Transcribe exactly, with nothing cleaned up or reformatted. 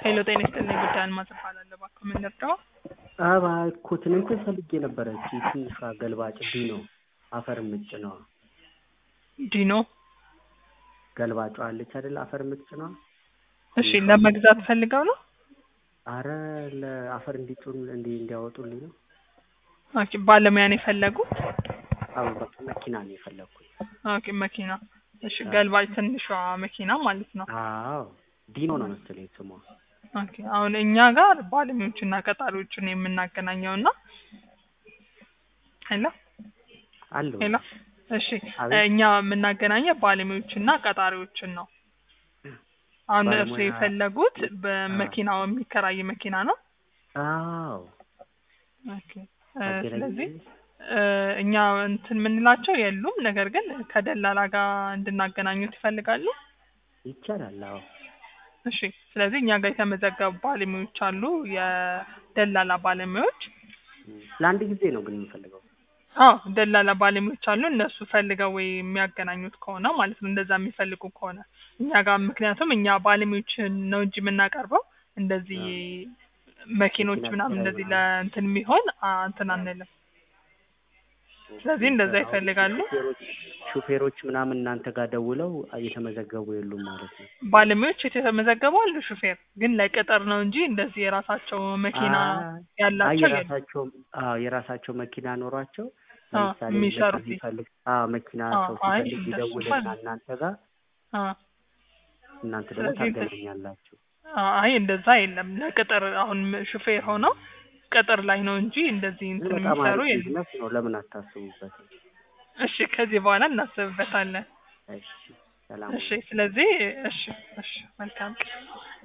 ሄሎ ጤና ይስጥልኝ ጉዳይን ማጽፋላለሁ እባክዎ ምን ልርዳዎ? እባክዎትን እንትን ፈልጌ ነበረ እቺ ትንሿ ገልባጭ ዲኖ አፈር የምትጭነዋ ዲኖ ገልባጯ አለች አይደል አፈር የምትጭነዋ እሺ ለመግዛት ፈልገው ነው? አረ ለአፈር እንዲጭኑ እንዲ እንዲያወጡልኝ ነው። ኦኬ ባለሙያ ነው የፈለጉት? አዎ በቃ መኪና ነው የፈለኩት። ኦኬ መኪና እሺ ገልባጭ ትንሿ መኪና ማለት ነው። አዎ ዲኖ ነው መሰለኝ ስሟ። ኦኬ አሁን እኛ ጋር ባለሙያዎችና ቀጣሪዎችን የምናገናኘውና ሄሎ አሎ ሄሎ እሺ እኛ የምናገናኘው ባለሙያዎችና ቀጣሪዎችን ነው። አሁን እርሱ የፈለጉት በመኪናው የሚከራይ መኪና ነው? አዎ ኦኬ ስለዚህ እኛ እንትን የምንላቸው የሉም ነገር ግን ከደላላ ጋር እንድናገናኙት ይፈልጋሉ? ይቻላል አዎ። እሺ ስለዚህ እኛ ጋር የተመዘገቡ ባለሙያዎች አሉ የደላላ ባለሙያዎች። ለአንድ ጊዜ ነው ግን የምፈልገው። አዎ ደላላ ባለሙያዎች አሉ እነሱ ፈልገው ወይ የሚያገናኙት ከሆነ ማለት ነው እንደዛ የሚፈልጉ ከሆነ እኛ ጋር ምክንያቱም እኛ ባለሙያዎችን ነው እንጂ የምናቀርበው እንደዚህ መኪኖች ምናምን እንደዚህ ለእንትን የሚሆን እንትን አንልም። ስለዚህ እንደዛ ይፈልጋሉ። ሹፌሮች ምናምን እናንተ ጋር ደውለው እየተመዘገቡ የሉም ማለት ነው? ባለሙያዎች የተመዘገቡ አሉ ሹፌር ግን ለቅጥር ነው እንጂ እንደዚህ የራሳቸው መኪና ያላቸው የራሳቸው አዎ የራሳቸው መኪና ኖሯቸው ለምሳሌ የሚሰሩት ይፈልግ አዎ መኪና ሰው ሲፈልግ ይደውልና እናንተ ጋር አዎ እናንተ ደግሞ ታገናኛላችሁ። አይ እንደዛ የለም ለቅጥር አሁን ሹፌር ሆነው ቅጥር ላይ ነው እንጂ እንደዚህ እንትን የሚሰሩ የለም ነው። ለምን አታስቡበት? እሺ ከዚህ በኋላ እናስብበታለን። እሺ ሰላም። እሺ ስለዚህ እሺ እሺ መልካም